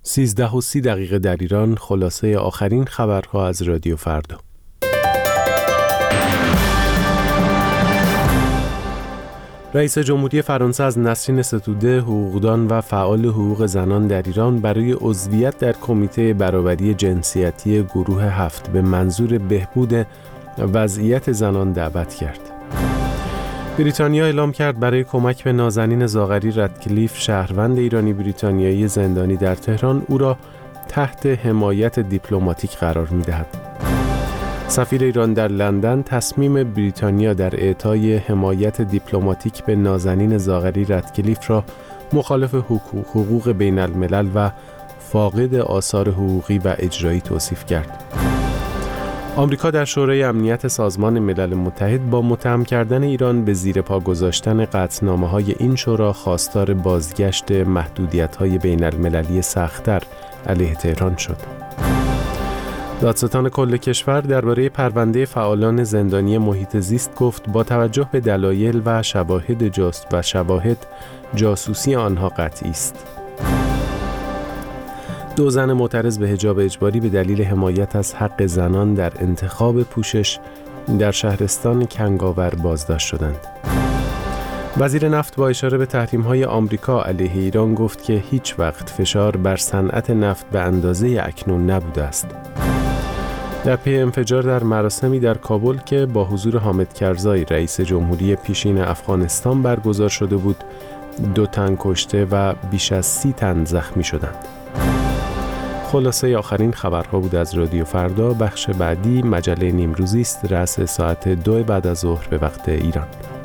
13:30 در ایران. خلاصه آخرین خبرها از رادیو فردا. رئیس جمهوری فرانسه از نسرین ستوده، حقوقدان و فعال حقوق زنان در ایران، برای عضویت در کمیته برابری جنسیتی گروه 7 به منظور بهبود وضعیت زنان دعوت کرد. بریتانیا اعلام کرد برای کمک به نازنین زاغری ردکلیف، شهروند ایرانی بریتانیایی زندانی در تهران، او را تحت حمایت دیپلماتیک قرار می‌دهد. سفیر ایران در لندن تصمیم بریتانیا در اعطای حمایت دیپلماتیک به نازنین زاغری ردکلیف را مخالف حقوق بین الملل و فاقد آثار حقوقی و اجرایی توصیف کرد. آمریکا در شورای امنیت سازمان ملل متحد با متهم کردن ایران به زیر پا گذاشتن قطعنامه‌های این شورا خواستار بازگشت محدودیت‌های بین المللی سخت‌تر علیه تهران شد. دادستان کل کشور درباره پرونده فعالان زندانی محیط زیست گفت با توجه به دلایل و شواهد جاسوسی آنها قطعی است. 2 زن معترض به حجاب اجباری به دلیل حمایت از حق زنان در انتخاب پوشش در شهرستان کنگاور بازداشت شدند. وزیر نفت با اشاره به تحریم‌های آمریکا علیه ایران گفت که هیچ وقت فشار بر صنعت نفت به اندازه اکنون نبوده است. در پی انفجار در مراسمی در کابل که با حضور حامد کرزای رئیس جمهوری پیشین افغانستان برگزار شده بود، 2 تن کشته و بیش از 30 تن زخمی شدند. خلاصه آخرین خبرها بود از رادیو فردا. بخش بعدی مجله نیمروزی است، رأس ساعت 2 بعد از ظهر به وقت ایران.